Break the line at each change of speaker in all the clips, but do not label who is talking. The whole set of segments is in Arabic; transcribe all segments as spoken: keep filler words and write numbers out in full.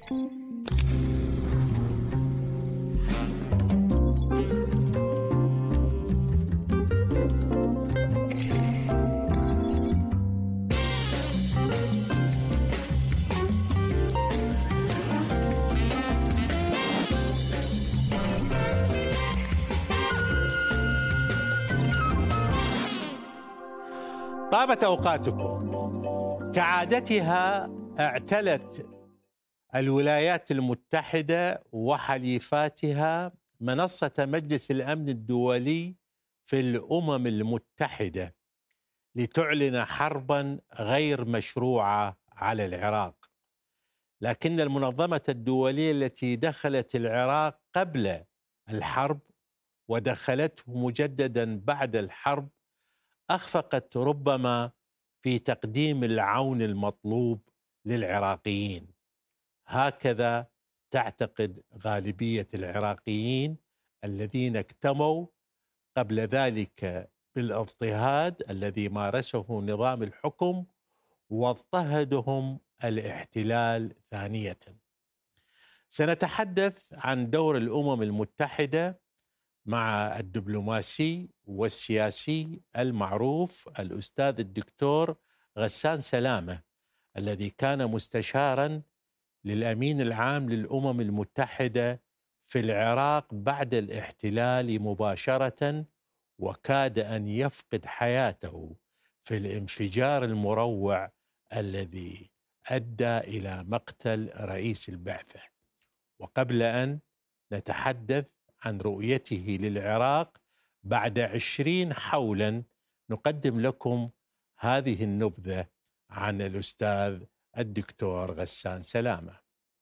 طابت أوقاتكم. كعادتها اعتلت الولايات المتحدة وحليفاتها منصة مجلس الأمن الدولي في الأمم المتحدة لتعلن حربا غير مشروعة على العراق. لكن المنظمة الدولية التي دخلت العراق قبل الحرب ودخلته مجددا بعد الحرب أخفقت ربما في تقديم العون المطلوب للعراقيين. هكذا تعتقد غالبية العراقيين الذين اكتموا قبل ذلك بالاضطهاد الذي مارسه نظام الحكم واضطهدهم الاحتلال ثانية. سنتحدث عن دور الأمم المتحدة مع الدبلوماسي والسياسي المعروف الأستاذ الدكتور غسان سلامة، الذي كان مستشارا للأمين العام للأمم المتحدة في العراق بعد الاحتلال مباشرة، وكاد أن يفقد حياته في الانفجار المروع الذي أدى إلى مقتل رئيس البعثة. وقبل أن نتحدث عن رؤيته للعراق بعد عشرين حولا، نقدم لكم هذه النبذة عن الأستاذ الدكتور غسان سلامة.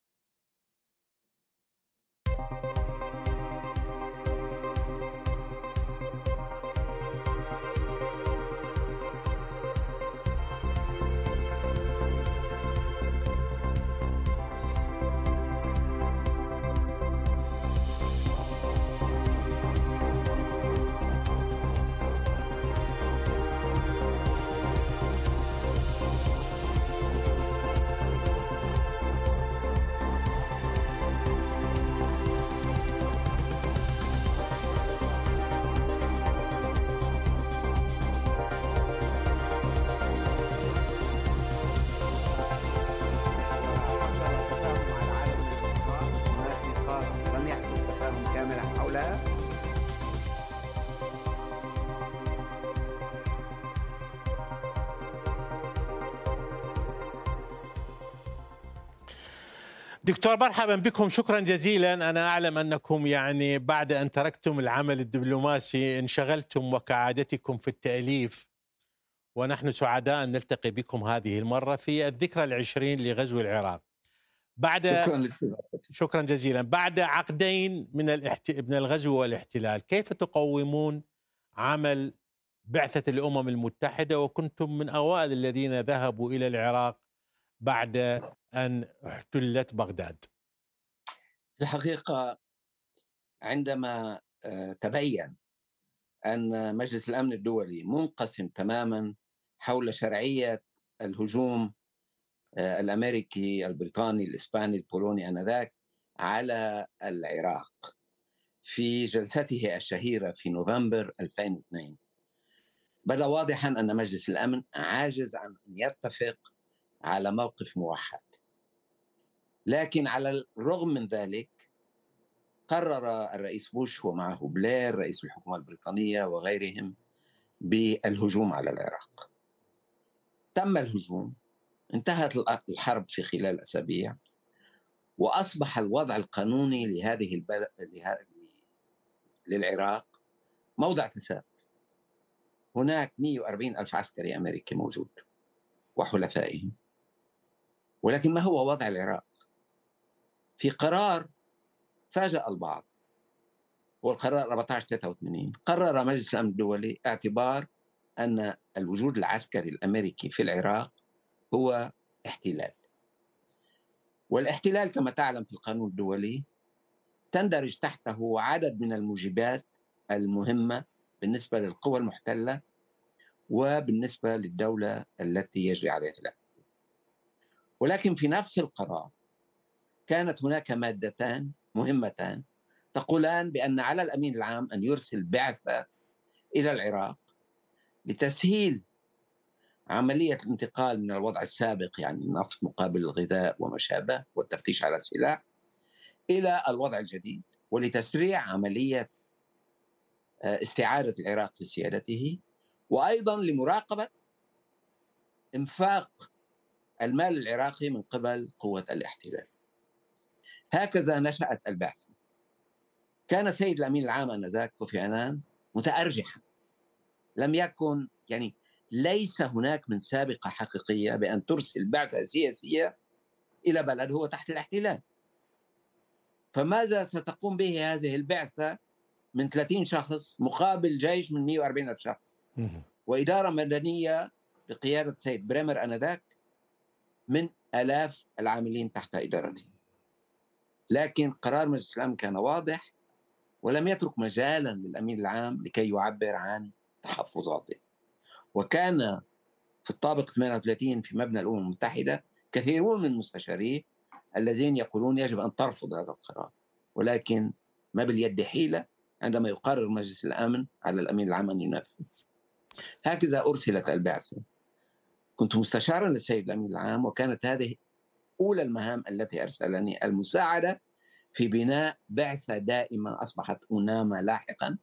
دكتور مرحبا بكم، شكرا جزيلا. أنا أعلم أنكم يعني بعد أن تركتم العمل الدبلوماسي انشغلتم وكعادتكم في التأليف، ونحن سعداء أن نلتقي بكم هذه المرة في الذكرى العشرين لغزو العراق. بعد
شكرا,
شكرا جزيلا. بعد عقدين من الاحت... من الغزو والاحتلال، كيف تقومون عمل بعثة الأمم المتحدة، وكنتم من أوائل الذين ذهبوا إلى العراق بعد أن احتلت بغداد؟
في الحقيقة عندما تبين أن مجلس الأمن الدولي منقسم تماما حول شرعية الهجوم الأمريكي البريطاني الإسباني البولوني آنذاك على العراق في جلسته الشهيرة في نوفمبر ألفين واثنين، بدا واضحا أن مجلس الأمن عاجز عن أن يتفق على موقف موحد. لكن على الرغم من ذلك قرر الرئيس بوش ومعه بلير رئيس الحكومة البريطانية وغيرهم بالهجوم على العراق. تم الهجوم، انتهت الحرب في خلال أسابيع، وأصبح الوضع القانوني لهذه البلد للعراق موضع تساؤل. هناك مئة وأربعين ألف عسكري أمريكي موجود وحلفائهم، ولكن ما هو وضع العراق؟ في قرار فاجأ البعض، والقرار أربعة عشر ثلاثة وثمانين، قرر مجلس الأمن الدولي اعتبار أن الوجود العسكري الأمريكي في العراق هو احتلال. والاحتلال كما تعلم في القانون الدولي تندرج تحته عدد من الموجبات المهمة بالنسبة للقوى المحتلة وبالنسبة للدولة التي يجري عليها الحكم. ولكن في نفس القرار كانت هناك مادتان مهمتان تقولان بأن على الأمين العام أن يرسل بعثة إلى العراق لتسهيل عملية الانتقال من الوضع السابق، يعني النفط مقابل الغذاء وما شابه والتفتيش على السلاح، إلى الوضع الجديد، ولتسريع عملية استعادة العراق لسيادته، وأيضا لمراقبة إنفاق المال العراقي من قبل قوة الاحتلال. هكذا نشأت البعثة. كان السيد الأمين العام آنذاك كوفي عنان متأرجحا، لم يكن يعني ليس هناك من سابقة حقيقية بأن ترسل بعثة سياسية إلى بلد هو تحت الاحتلال. فماذا ستقوم به هذه البعثة من ثلاثين شخص مقابل جيش من مئة وأربعين ألف شخص وإدارة مدنية بقيادة السيد بريمر آنذاك من آلاف العاملين تحت إدارته؟ لكن قرار مجلس الأمن كان واضح ولم يترك مجالا للأمين العام لكي يعبر عن تحفظاته. وكان في الطابق ثمانية وثلاثين في مبنى الأمم المتحدة كثيرون من المستشارين الذين يقولون يجب أن ترفض هذا القرار، ولكن ما باليد حيلة عندما يقرر مجلس الأمن على الأمين العام أن ينفذ. هكذا أرسلت البعثة. كنت مستشارا للسيد الأمين العام، وكانت هذه أولى المهام التي أرسلني، المساعدة في بناء بعثة دائمة أصبحت أنامة لاحقا،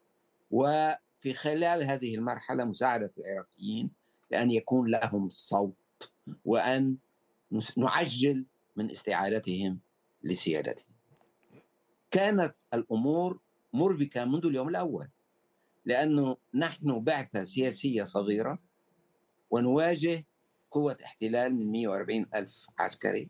وفي خلال هذه المرحلة مساعدة العراقيين لأن يكون لهم صوت وأن نعجل من استعادتهم لسيادتهم. كانت الأمور مربكة منذ اليوم الأول، لأنه نحن بعثة سياسية صغيرة ونواجه قوة احتلال من مئة وأربعين ألف عسكري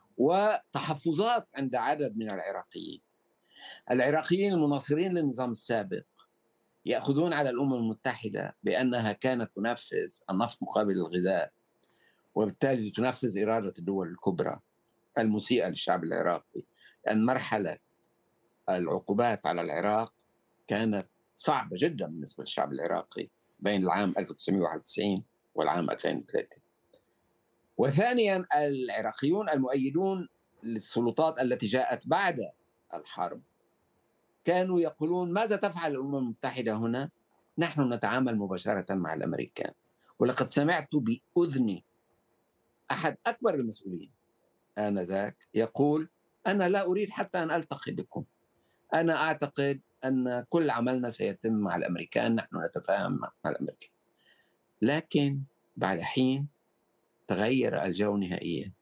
وتحفظات عند عدد من العراقيين. العراقيين المناصرين للنظام السابق يأخذون على الأمم المتحدة بأنها كانت تنفذ النفط مقابل الغذاء، وبالتالي تنفذ إرادة الدول الكبرى المسيئة للشعب العراقي، لأن مرحلة العقوبات على العراق كانت صعبة جدا بالنسبة للشعب العراقي بين العام ألف وتسعمئة وواحد وتسعين والعام ألفين وثلاثة. وثانيا العراقيون المؤيدون للسلطات التي جاءت بعد الحرب كانوا يقولون ماذا تفعل الأمم المتحدة هنا؟ نحن نتعامل مباشرة مع الأمريكان. ولقد سمعت بأذني أحد أكبر المسؤولين آنذاك يقول أنا لا أريد حتى أن ألتقي بكم، أنا أعتقد أن كل عملنا سيتم مع الأمريكان، نحن نتفاهم مع الأمريكان. لكن بعد حين تغير الجو نهائيا.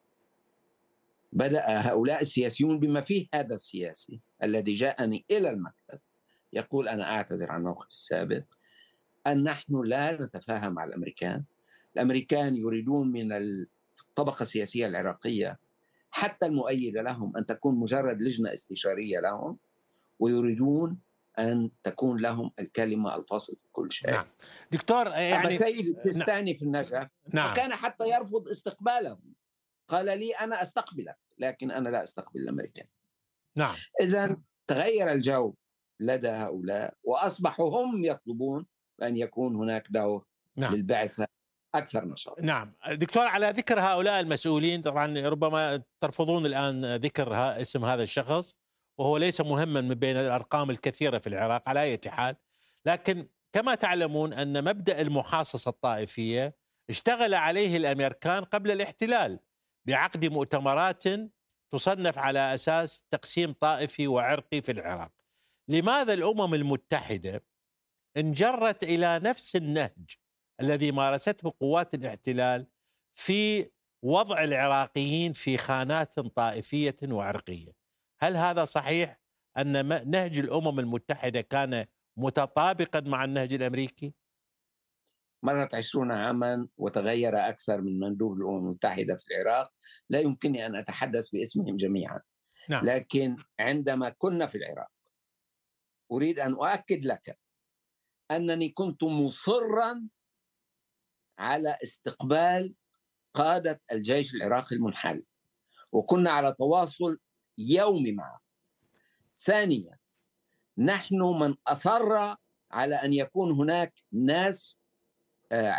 بدأ هؤلاء السياسيون بما فيه هذا السياسي الذي جاءني إلى المكتب يقول أنا أعتذر عن موقف السابق، أن نحن لا نتفاهم مع الأمريكان. الأمريكان يريدون من الطبقة السياسية العراقية حتى المؤيدة لهم أن تكون مجرد لجنة استشارية لهم، ويريدون أن تكون لهم الكلمة الفاصل في كل شيء.
نعم دكتور، يعني
أما السيد الكستاني في النجف
نعم.
فكان حتى يرفض استقبالهم، قال لي أنا أستقبلك لكن أنا لا أستقبل الأمريكان.
نعم.
إذن تغير الجو لدى هؤلاء وأصبحوا هم يطلبون أن يكون هناك دور
نعم.
للبعثة أكثر نشاط.
نعم دكتور، على ذكر هؤلاء المسؤولين، طبعا ربما ترفضون الآن ذكر اسم هذا الشخص وهو ليس مهما من بين الأرقام الكثيرة في العراق على أي حال، لكن كما تعلمون أن مبدأ المحاصصة الطائفية اشتغل عليه الأمريكان قبل الاحتلال بعقد مؤتمرات تصنف على أساس تقسيم طائفي وعرقي في العراق. لماذا الأمم المتحدة انجرت إلى نفس النهج الذي مارسته قوات الاحتلال في وضع العراقيين في خانات طائفية وعرقية؟ هل هذا صحيح أن نهج الأمم المتحدة كان متطابقا مع النهج الأمريكي؟
مرت عشرون عاما وتغير أكثر من مندوب الأمم المتحدة في العراق، لا يمكنني أن أتحدث باسمهم جميعا.
نعم.
لكن عندما كنا في العراق أريد أن أؤكد لك أنني كنت مصرا على استقبال قادة الجيش العراقي المنحل، وكنا على تواصل يومي معه. ثانيا، نحن من أصر على أن يكون هناك ناس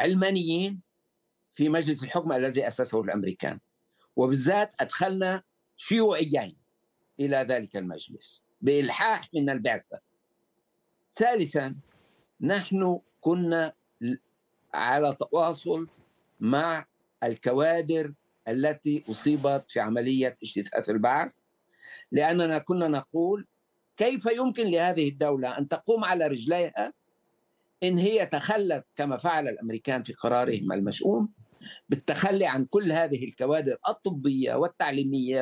علمانيين في مجلس الحكم الذي أسسه الأمريكان، وبالذات أدخلنا شيوعيين إلى ذلك المجلس بإلحاح من البعثة. ثالثا، نحن كنا على تواصل مع الكوادر التي أصيبت في عملية اجتثاث البعث، لأننا كنا نقول كيف يمكن لهذه الدولة أن تقوم على رجليها إن هي تخلت كما فعل الأمريكان في قرارهم المشؤوم بالتخلي عن كل هذه الكوادر الطبية والتعليمية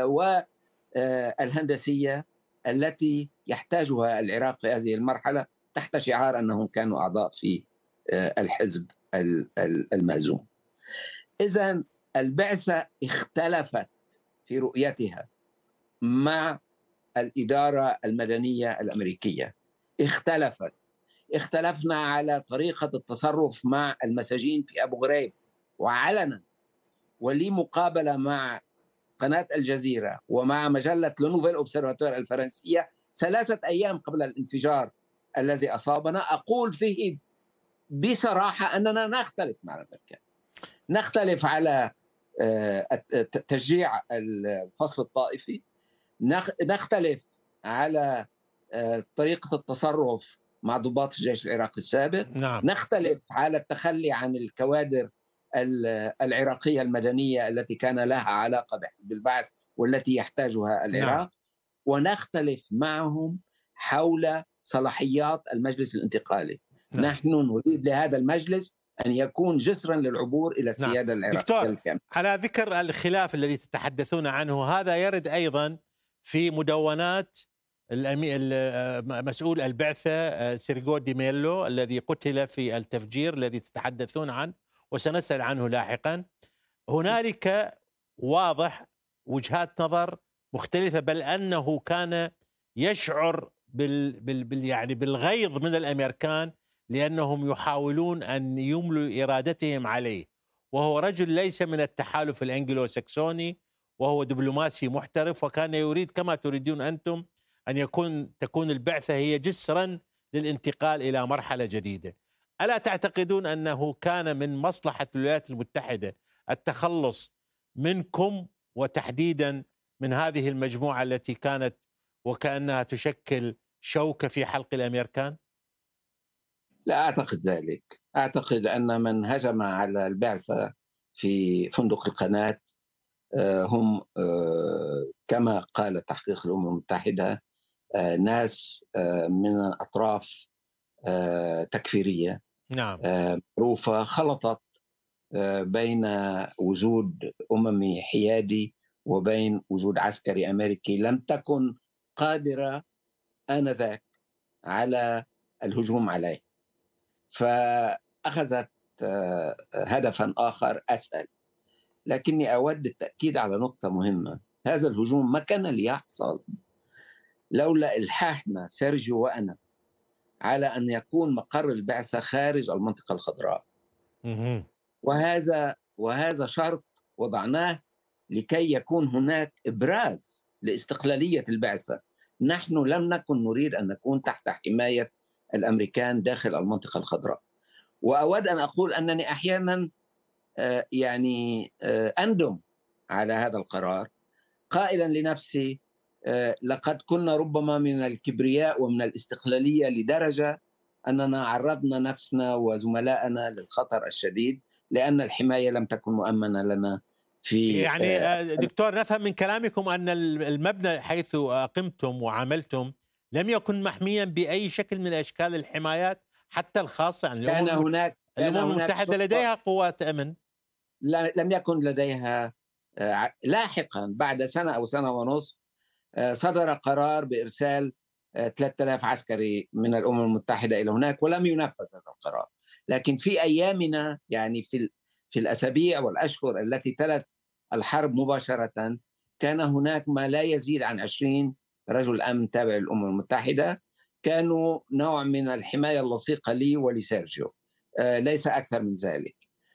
والهندسية التي يحتاجها العراق في هذه المرحلة تحت شعار أنهم كانوا أعضاء في الحزب المهزوم. إذن البعثة اختلفت في رؤيتها مع الإدارة المدنية الأمريكية، اختلفت اختلفنا على طريقة التصرف مع المساجين في أبو غريب وعلنا، ولي مقابلة مع قناة الجزيرة ومع مجلة لونوفيل أوبسرفاتور الفرنسية ثلاثة أيام قبل الانفجار الذي أصابنا، أقول فيه بصراحة أننا نختلف مع الأمريكان، نختلف على تشجيع الفصل الطائفي، نختلف على طريقة التصرف مع ضباط الجيش العراقي السابق،
نعم.
نختلف على التخلي عن الكوادر العراقية المدنية التي كان لها علاقة بالبعث والتي يحتاجها العراق، نعم. ونختلف معهم حول صلاحيات المجلس الانتقالي. نعم. نحن نريد لهذا المجلس أن يكون جسرا للعبور إلى السيادة نعم. العراقية الكاملة.
على ذكر الخلاف الذي تتحدثون عنه، هذا يرد أيضا في مدونات مسؤول البعثة سيرجو دي ميلو الذي قتل في التفجير الذي تتحدثون عنه وسنسأل عنه لاحقا. هنالك واضح وجهات نظر مختلفة، بل أنه كان يشعر بال بال يعني بالغيظ من الأمريكان لأنهم يحاولون أن يملوا إرادتهم عليه، وهو رجل ليس من التحالف الأنجلو ساكسوني، وهو دبلوماسي محترف، وكان يريد كما تريدون أنتم أن يكون تكون البعثة هي جسرا للانتقال إلى مرحلة جديدة. ألا تعتقدون أنه كان من مصلحة الولايات المتحدة التخلص منكم وتحديدا من هذه المجموعة التي كانت وكأنها تشكل شوكة في حلق الأمريكان؟
لا أعتقد ذلك. أعتقد أن من هجم على البعثة في فندق القناة هم كما قال تحقيق الأمم المتحدة ناس من أطراف تكفيرية
نعم.
معروفة، خلطت بين وجود أممي حيادي وبين وجود عسكري أمريكي لم تكن قادرة آنذاك على الهجوم عليه، فأخذت هدفا آخر أسهل. لكني أود التأكيد على نقطة مهمة: هذا الهجوم ما كان ليحصل لولا إلحاحنا سيرجيو وأنا على أن يكون مقر البعثة خارج المنطقة الخضراء. وهذا وهذا شرط وضعناه لكي يكون هناك إبراز لاستقلالية البعثة. نحن لم نكن نريد أن نكون تحت حماية الأمريكان داخل المنطقة الخضراء. وأود أن أقول أنني أحيانا يعني أندم على هذا القرار، قائلا لنفسي لقد كنا ربما من الكبرياء ومن الاستقلالية لدرجة أننا عرضنا نفسنا وزملائنا للخطر الشديد لأن الحماية لم تكن مؤمنة لنا. في
يعني دكتور، نفهم من كلامكم أن المبنى حيث قمتم وعملتم لم يكن محميا بأي شكل من أشكال الحمايات حتى الخاصة. يعني
كان هناك
الأمم المتحدة لديها قوات أمن،
لم يكن لديها. لاحقا بعد سنة أو سنة ونصف صدر قرار بإرسال ثلاثة آلاف عسكري من الأمم المتحدة إلى هناك ولم ينفذ هذا القرار. لكن في أيامنا، يعني في في الأسابيع والأشهر التي تلت الحرب مباشرة، كان هناك ما لا يزيد عن عشرين رجل أمن تابع للأمم المتحدة، كانوا نوع من الحماية اللصيقة لي ولسيرجيو، ليس أكثر من ذلك.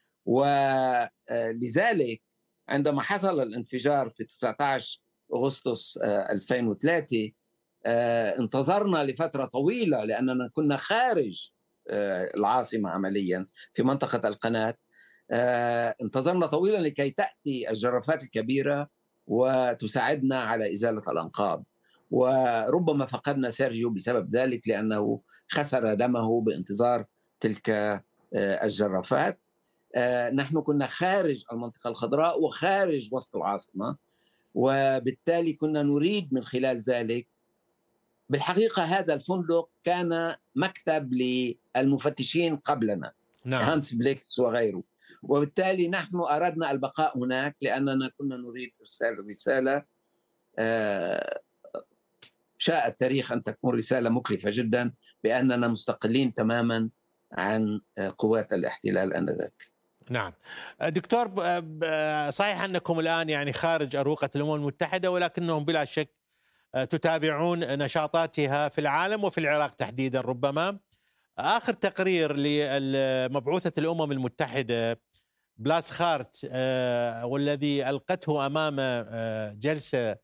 ولذلك عندما حصل الانفجار في تسعة عشر أغسطس ألفين وثلاثة انتظرنا لفترة طويلة لأننا كنا خارج العاصمة عمليا في منطقة القناة. انتظرنا طويلا لكي تأتي الجرافات الكبيرة وتساعدنا على إزالة الأنقاض. وربما فقدنا سيرجيو بسبب ذلك، لأنه خسر دمه بانتظار تلك الجرافات. نحن كنا خارج المنطقة الخضراء وخارج وسط العاصمة، وبالتالي كنا نريد من خلال ذلك، بالحقيقة هذا الفندق كان مكتب للمفتشين قبلنا،
نعم.
هانس بليكس وغيره، وبالتالي نحن أردنا البقاء هناك لأننا كنا نريد إرسال رسالة شاء التاريخ أن تكون رسالة مكلفة جدا بأننا مستقلين تماما عن قوات الاحتلال آنذاك.
نعم دكتور، صحيح أنكم الآن يعني خارج أروقة الأمم المتحدة، ولكنهم بلا شك تتابعون نشاطاتها في العالم وفي العراق تحديدا. ربما آخر تقرير لمبعوثة الأمم المتحدة بلاسخارت والذي ألقته أمام جلسة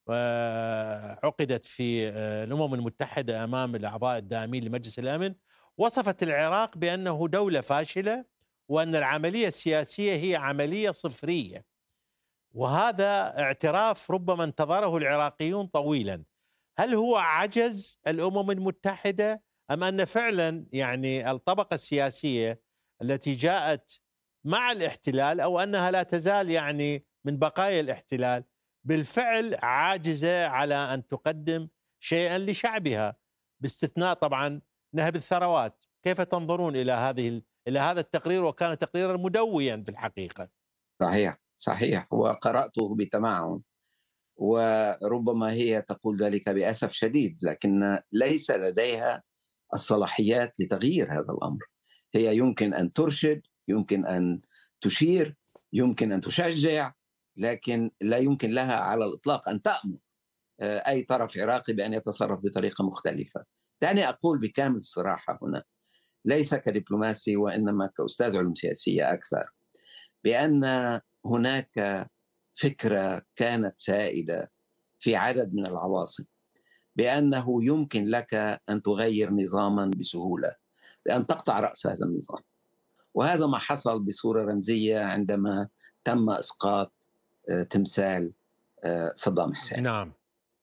عقدت في الأمم المتحدة أمام الأعضاء الدائمين لمجلس الأمن، وصفت العراق بأنه دولة فاشلة وأن العملية السياسية هي عملية صفرية، وهذا اعتراف ربما انتظره العراقيون طويلا. هل هو عجز الأمم المتحدة أم أن فعلا يعني الطبقة السياسية التي جاءت مع الاحتلال أو أنها لا تزال يعني من بقايا الاحتلال بالفعل عاجزة على أن تقدم شيئا لشعبها، باستثناء طبعا نهب الثروات؟ كيف تنظرون إلى هذه إلى هذا التقرير، وكان تقريرا مدويا في الحقيقة؟
صحيح صحيح وقرأته بتمعن، وربما هي تقول ذلك بأسف شديد، لكن ليس لديها الصلاحيات لتغيير هذا الأمر. هي يمكن أن ترشد، يمكن أن تشير، يمكن أن تشجع، لكن لا يمكن لها على الإطلاق أن تأمر أي طرف عراقي بأن يتصرف بطريقة مختلفة. دعني أقول بكامل الصراحة هنا، ليس كدبلوماسي وإنما كأستاذ علوم سياسية أكثر، بأن هناك فكرة كانت سائدة في عدد من العواصم بأنه يمكن لك أن تغير نظاما بسهولة، بأن تقطع رأس هذا النظام. وهذا ما حصل بصورة رمزية عندما تم إسقاط تمثال صدام حسين.
نعم.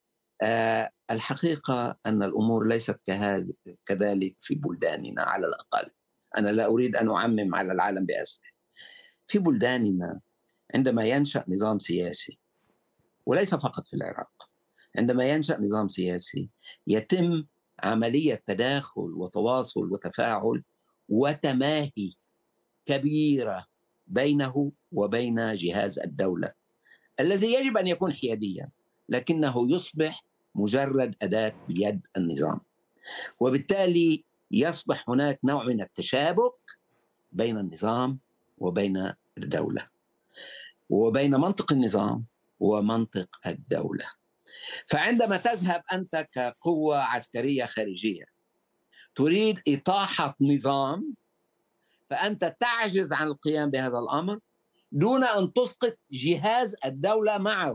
الحقيقة أن الأمور ليست كذلك في بلداننا على الأقل. أنا لا أريد أن أعمم على العالم بأسره. في بلداننا عندما ينشأ نظام سياسي، وليس فقط في العراق، عندما ينشأ نظام سياسي يتم عملية تداخل وتواصل وتفاعل وتماهي كبيرة بينه وبين جهاز الدولة الذي يجب أن يكون حياديا، لكنه يصبح مجرد أداة بيد النظام. وبالتالي يصبح هناك نوع من التشابك بين النظام وبين الدولة، وبين منطق النظام ومنطق الدولة. فعندما تذهب أنت كقوة عسكرية خارجية تريد إطاحة نظام، فأنت تعجز عن القيام بهذا الأمر دون أن تسقط جهاز الدولة معه.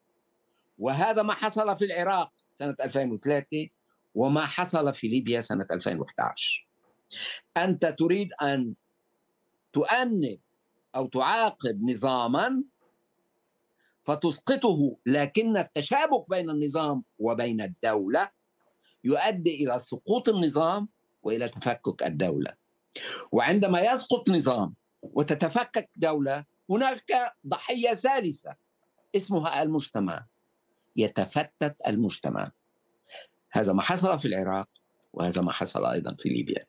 وهذا ما حصل في العراق سنة ألفين وثلاثة وما حصل في ليبيا سنة ألفين وأحد عشر. أنت تريد أن تؤنب أو تعاقب نظاما فتسقطه، لكن التشابك بين النظام وبين الدولة يؤدي إلى سقوط النظام وإلى تفكك الدولة. وعندما يسقط نظام وتتفكك دولة، هناك ضحية ثالثة اسمها المجتمع، يتفتت المجتمع. هذا ما حصل في العراق وهذا ما حصل أيضا في ليبيا.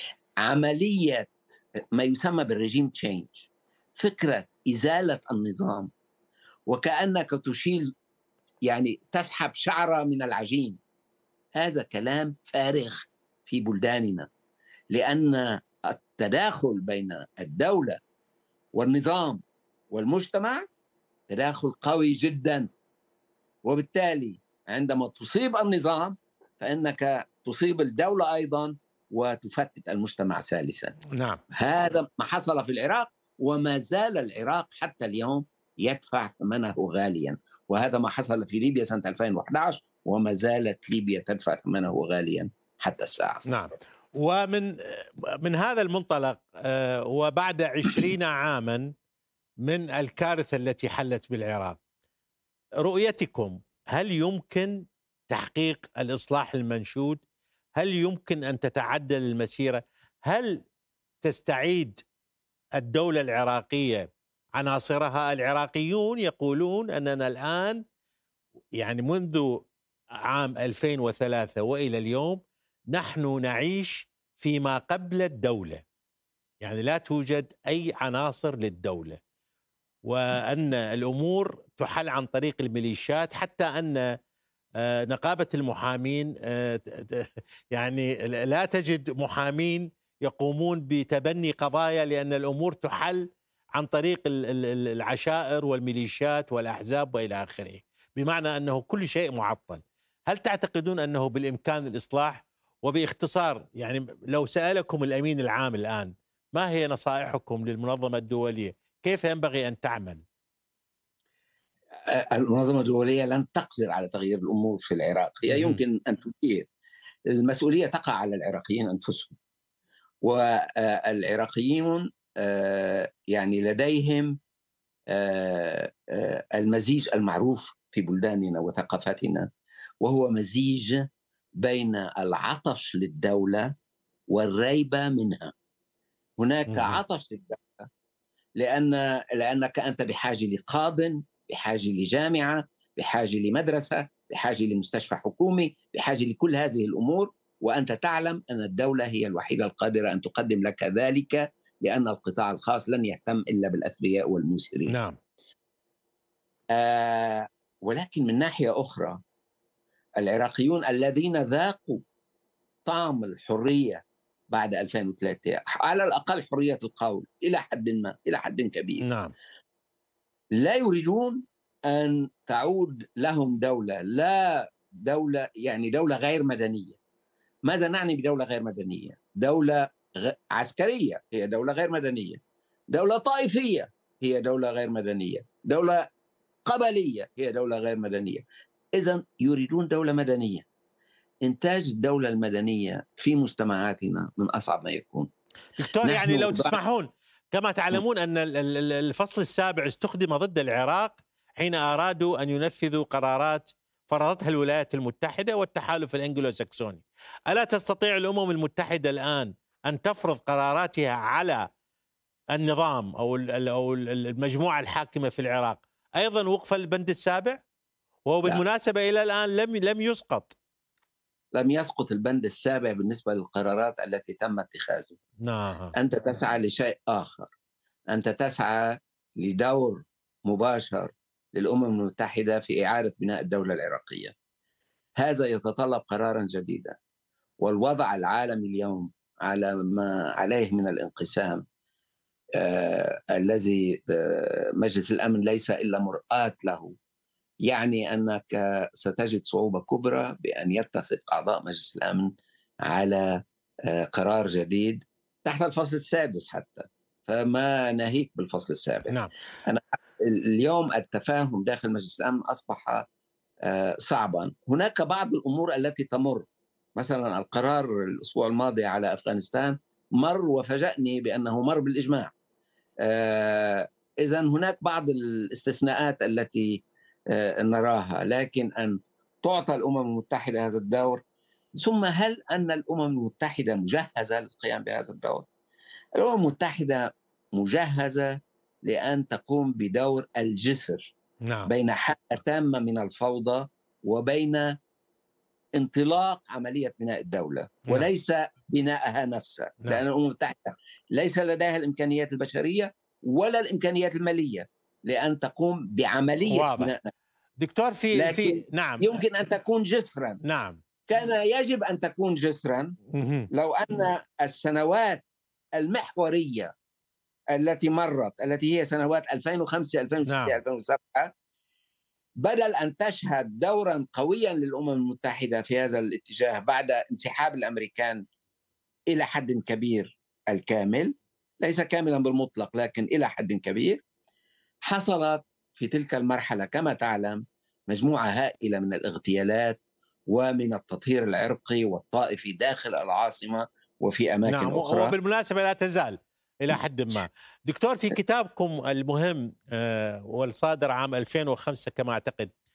عملية ما يسمى بالريجيم تشينج، فكرة إزالة النظام وكأنك تشيل يعني تسحب شعرة من العجين، هذا كلام فارغ في بلداننا، لأن التداخل بين الدولة والنظام والمجتمع تداخل قوي جدا، وبالتالي عندما تصيب النظام فإنك تصيب الدولة أيضا وتفتت المجتمع ثالثا.
نعم.
هذا ما حصل في العراق، وما زال العراق حتى اليوم يدفع ثمنه غاليا، وهذا ما حصل في ليبيا سنة ألفين وأحد عشر وما زالت ليبيا تدفع ثمنه غاليا حتى الساعة.
نعم. ومن من هذا المنطلق وبعد عشرين عاما من الكارثة التي حلت بالعراق، رؤيتكم، هل يمكن تحقيق الإصلاح المنشود؟ هل يمكن أن تتعدل المسيرة؟ هل تستعيد الدولة العراقية عناصرها؟ العراقيون يقولون أننا الآن يعني منذ عام ألفين وثلاثة وإلى اليوم نحن نعيش فيما قبل الدولة، يعني لا توجد أي عناصر للدولة، وأن الأمور تحل عن طريق الميليشيات، حتى أن آه، نقابة المحامين آه، يعني لا تجد محامين يقومون بتبني قضايا، لأن الأمور تحل عن طريق العشائر والميليشيات والأحزاب وإلى آخره، بمعنى أنه كل شيء معطل. هل تعتقدون أنه بالإمكان الإصلاح؟ وباختصار يعني لو سألكم الأمين العام الآن ما هي نصائحكم للمنظمة الدولية؟ كيف ينبغي أن تعمل؟
المنظمة الدولية لن تقدر على تغيير الأمور في العراق، هي يمكن أن تشير. المسؤولية تقع على العراقيين أنفسهم، والعراقيون يعني لديهم المزيج المعروف في بلداننا وثقافتنا، وهو مزيج بين العطش للدولة والريبة منها. هناك عطش للدولة لأن لأنك أنت بحاجة لقاض، بحاجة لجامعة، بحاجة لمدرسة، بحاجة لمستشفى حكومي، بحاجة لكل هذه الأمور، وأنت تعلم أن الدولة هي الوحيدة القادرة أن تقدم لك ذلك، لأن القطاع الخاص لن يهتم إلا بالأثرياء والموسرين.
نعم.
آه ولكن من ناحية أخرى العراقيون الذين ذاقوا طعم الحرية بعد ألفين وثلاثة، على الأقل حرية القول إلى حد ما، إلى حد كبير،
نعم.
لا يريدون أن تعود لهم دولة، لا دولة يعني دولة غير مدنية. ماذا نعني بدولة غير مدنية؟ دولة عسكرية هي دولة غير مدنية، دولة طائفية هي دولة غير مدنية، دولة قبلية هي دولة غير مدنية. إذن يريدون دولة مدنية. إنتاج الدولة المدنية في مجتمعاتنا من أصعب ما يكون.
دكتور يعني لو تسمحون، كما تعلمون أن الفصل السابع استخدم ضد العراق حين أرادوا أن ينفذوا قرارات فرضتها الولايات المتحدة والتحالف الأنجلو ساكسوني. ألا تستطيع الأمم المتحدة الآن أن تفرض قراراتها على النظام أو أو المجموعة الحاكمة في العراق أيضا وقف البند السابع؟ وهو بالمناسبة إلى الآن لم لم يسقط.
لم يسقط البند السابع بالنسبة للقرارات التي تم اتخاذها.
نعم.
أنت تسعى لشيء آخر، أنت تسعى لدور مباشر للأمم المتحدة في إعادة بناء الدولة العراقية. هذا يتطلب قرارا جديدا، والوضع العالمي اليوم على ما عليه من الانقسام آه الذي آه مجلس الأمن ليس إلا مرآة له، يعني أنك ستجد صعوبة كبرى بأن يتفق أعضاء مجلس الأمن على آه قرار جديد تحت الفصل السادس حتى، فما ناهيك بالفصل السابع.
نعم.
أنا اليوم التفاهم داخل مجلس الأمن أصبح آه صعبا. هناك بعض الأمور التي تمر، مثلا القرار الأسبوع الماضي على أفغانستان مر وفاجأني بأنه مر بالإجماع. آه إذن هناك بعض الاستثناءات التي آه نراها، لكن أن تعطى الأمم المتحدة هذا الدور. ثم هل أن الأمم المتحدة مجهزة للقيام بهذا الدور؟ الأمم المتحدة مجهزة لأن تقوم بدور الجسر.
نعم.
بين حالة تامة من الفوضى وبين انطلاق عملية بناء الدولة،
نعم.
وليس بناءها نفسها.
نعم.
لأن الأمم المتحدة ليس لديها الإمكانيات البشرية ولا الإمكانيات المالية لأن تقوم بعملية
واضح.
بناء.
دكتور في
لكن
في نعم
يمكن أن تكون جسرا.
نعم.
كان يجب أن تكون جسرا لو أن السنوات المحورية التي مرت، التي هي سنوات ألفين وخمسة ألفين وستة
نعم.
ألفين وسبعة، بدل أن تشهد دورا قويا للأمم المتحدة في هذا الاتجاه بعد انسحاب الأمريكان إلى حد كبير الكامل، ليس كاملا بالمطلق لكن إلى حد كبير، حصلت في تلك المرحلة كما تعلم مجموعة هائلة من الاغتيالات ومن التطهير العرقي والطائفي داخل العاصمة وفي أماكن
نعم.
أخرى.
وبالمناسبة لا تزال إلى حد ما. دكتور في كتابكم المهم والصادر عام ألفين وخمسة كما أعتقد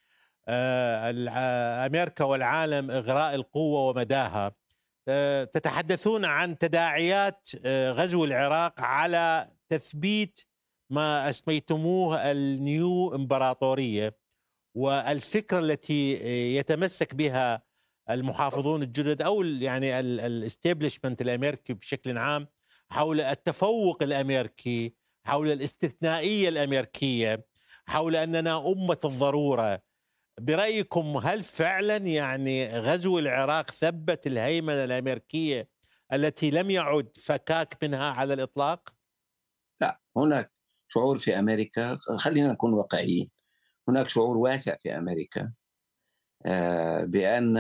آه، الع- أمريكا والعالم إغراء القوة ومداها. آه، تتحدثون عن تداعيات آه، غزو العراق على تثبيت ما أسميتموه النيو إمبراطورية، والفكرة التي يتمسك بها المحافظون الجدد أو ال- يعني الاستيبلشمنت الأمريكي بشكل عام حول التفوق الأمريكي، حول الاستثنائية الأمريكية، حول أننا أمة الضرورة. برأيكم هل فعلا يعني غزو العراق ثبت الهيمنة الأمريكية التي لم يعد فكاك منها على الإطلاق؟
لا، هناك شعور في أمريكا، خلينا نكون واقعيين، هناك شعور واسع في أمريكا آه، بأن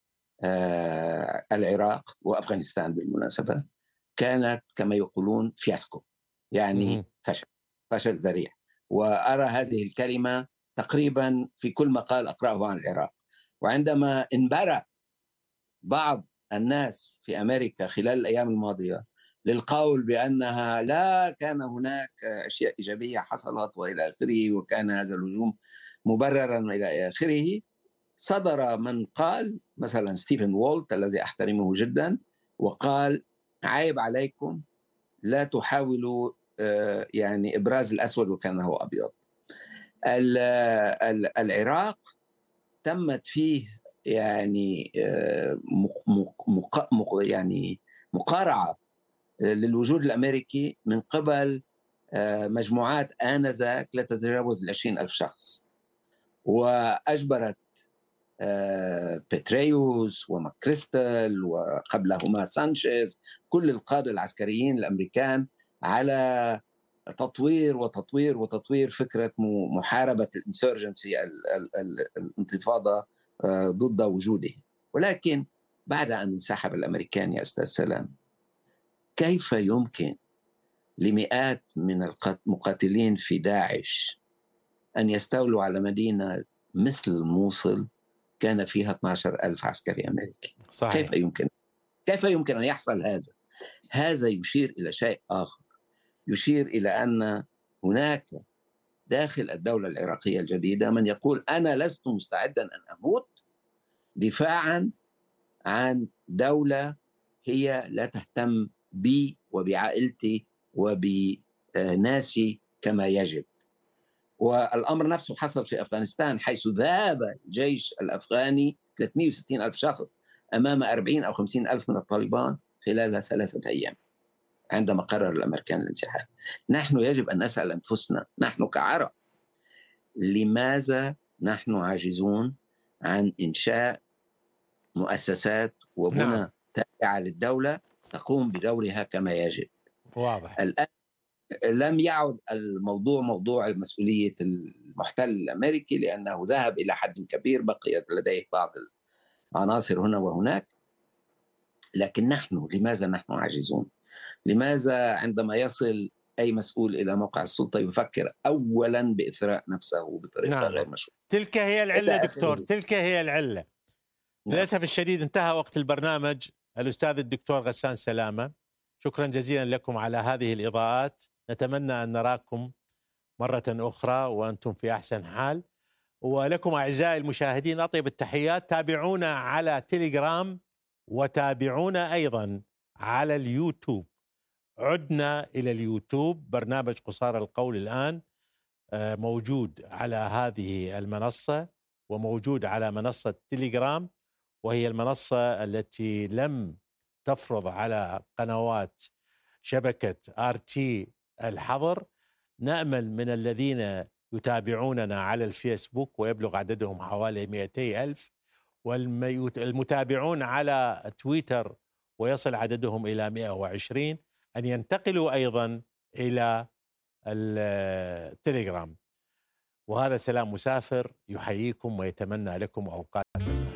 آه، العراق وأفغانستان بالمناسبة كانت كما يقولون فياسكو، يعني
مهم.
فشل، فشل ذريع. وأرى هذه الكلمة تقريبا في كل مقال أقرأه عن العراق. وعندما انبرى بعض الناس في أمريكا خلال الأيام الماضية للقول بأنها لا كان هناك أشياء إيجابية حصلت وإلى آخره، وكان هذا الهجوم مبررا إلى آخره، صدر من قال مثلا ستيفن وولت الذي أحترمه جدا، وقال عيب عليكم، لا تحاولوا آه، يعني إبراز الأسود وكأنه أبيض. ال- ال- العراق تمت فيه يعني آه، مق- مق- مق- مق- يعني مقارعة للوجود الأمريكي من قبل آه، مجموعات آنذاك لا تتجاوز العشرين ألف شخص، وأجبرت آه، بيتريوس وماكريستال وقبلهما سانشيز، كل القادة العسكريين الأمريكان، على تطوير وتطوير وتطوير فكرة محاربة الانسرجنسي، الانتفاضة آه، ضد وجوده. ولكن بعد أن انسحب الأمريكان يا أستاذ سلام، كيف يمكن لمئات من المقاتلين في داعش أن يستولوا على مدينة مثل الموصل كان فيها اثني عشر ألف عسكري أمريكي؟
صحيح.
كيف يمكن كيف يمكن أن يحصل هذا؟ هذا يشير إلى شيء آخر، يشير إلى أن هناك داخل الدولة العراقية الجديدة من يقول أنا لست مستعدا أن أموت دفاعا عن دولة هي لا تهتم بي وبعائلتي وبناسي كما يجب. والأمر نفسه حصل في أفغانستان، حيث ذهب الجيش الأفغاني ثلاثمئة وستين ألف شخص أمام أربعين أو خمسين ألف من الطالبان خلال ثلاثة أيام عندما قرر الأمريكان الانسحاب. نحن يجب أن نسأل أنفسنا، نحن كعرب، لماذا نحن عاجزون عن إنشاء مؤسسات وبنى
نعم.
تابعة للدولة تقوم بدورها كما يجب؟
واضح.
الآن لم يعد الموضوع موضوع المسؤولية المحتل الأمريكي، لأنه ذهب إلى حد كبير، بقيت لديه بعض العناصر هنا وهناك. لكن نحن لماذا نحن عاجزون؟ لماذا عندما يصل أي مسؤول إلى موقع السلطة يفكر أولا بإثراء نفسه بطريقة
نعم.
غير مشروعة؟
تلك هي العلة دكتور، تلك هي العلة.
نعم.
للأسف الشديد انتهى وقت البرنامج. الأستاذ الدكتور غسان سلامة، شكرا جزيلا لكم على هذه الإضاءات. نتمنى أن نراكم مرة أخرى وأنتم في أحسن حال. ولكم أعزائي المشاهدين أطيب التحيات. تابعونا على تيليجرام وتابعونا أيضا على اليوتيوب. عدنا إلى اليوتيوب. برنامج قصار القول الآن موجود على هذه المنصة وموجود على منصة تيليجرام، وهي المنصة التي لم تفرض على قنوات شبكة آر تي الحظر. نأمل من الذين يتابعوننا على الفيسبوك ويبلغ عددهم حوالي مئتي ألف، والمتابعون على تويتر ويصل عددهم إلى مئة وعشرين، أن ينتقلوا أيضا إلى التليجرام. وهذا سلام مسافر يحييكم ويتمنى لكم أوقات